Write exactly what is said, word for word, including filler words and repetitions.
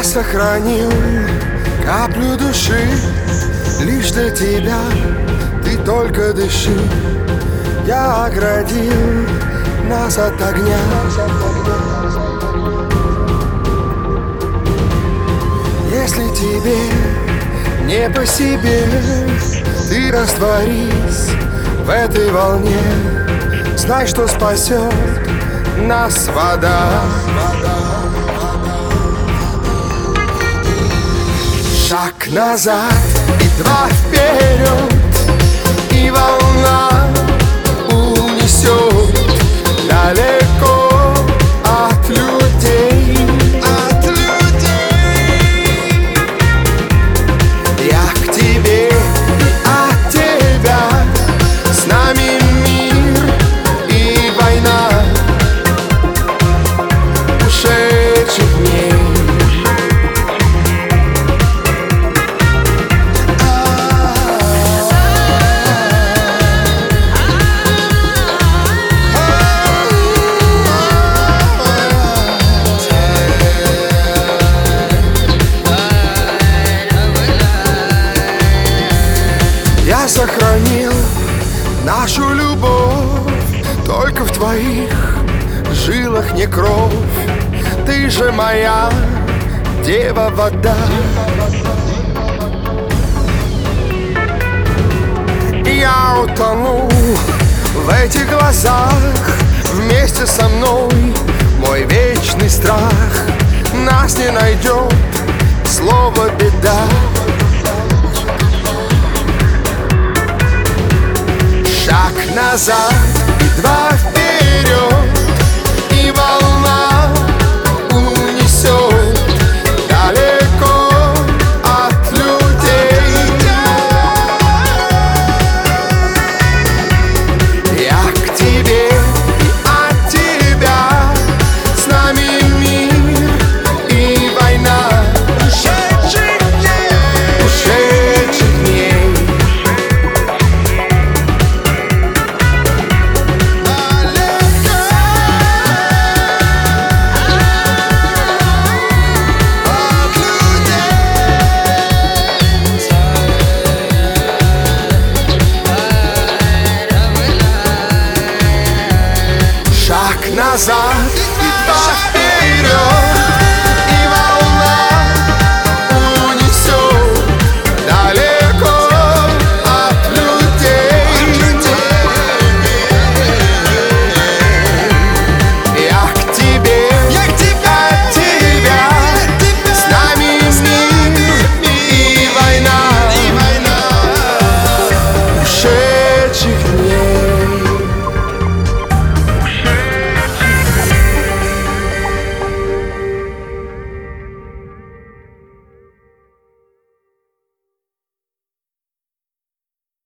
сохранил каплю души лишь для тебя, ты только дыши. Я оградил нас от огня. Если тебе не по себе, ты растворись в этой волне. Знай, что спасет нас вода. Шаг назад и два вперед, и волна унесет далеко от людей, от людей. Я к тебе и от тебя, с нами мир и война ушедших дней. Я сохранил нашу любовь, только в твоих жилах не кровь. Ты же моя дева вода. Я утону в этих глазах вместе со мной. Мой вечный страх нас не найдет слово беда. Шаг назад и два вперед, и волна унесет далеко от людей. Я к тебе и от тебя, с нами мир и война ушедших дней, ушедших дней. Назад и два